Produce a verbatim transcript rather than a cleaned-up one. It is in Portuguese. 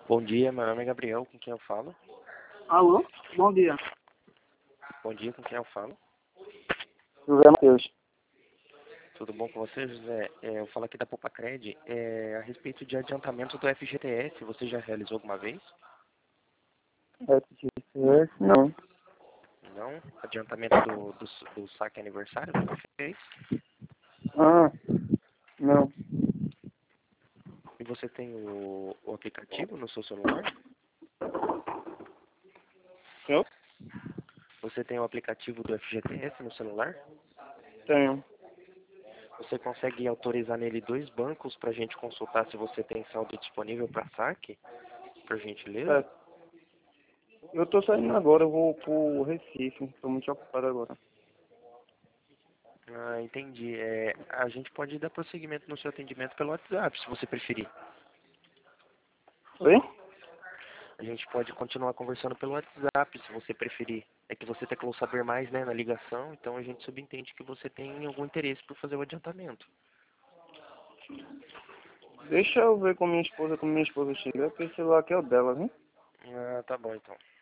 Bom dia, meu nome é Gabriel, com quem eu falo? Alô? Bom dia. Bom dia, com quem eu falo? José Matheus. Tudo bom com você, José? É, eu falo aqui da Popacred, é, a respeito de adiantamento do F G T S, você já realizou alguma vez? F G T S? Não. Não? Adiantamento do, do, do saque aniversário, nunca fez? Ah, não. E você tem o, o aplicativo no seu celular? Eu? Você tem o aplicativo do F G T S no celular? Tenho. Você consegue autorizar nele dois bancos para a gente consultar se você tem saldo disponível para saque? Por gentileza? É. Eu tô saindo agora, eu vou pro Recife. Tô muito ocupado agora. Ah, entendi. É, a gente pode dar prosseguimento no seu atendimento pelo WhatsApp, se você preferir. Oi? A gente pode continuar conversando pelo WhatsApp, se você preferir. É que você teclou saber mais, né, na ligação, então a gente subentende que você tem algum interesse por fazer o adiantamento. Deixa eu ver com minha esposa, como minha esposa chega, porque esse celular aqui é o dela, viu? Ah, tá bom então.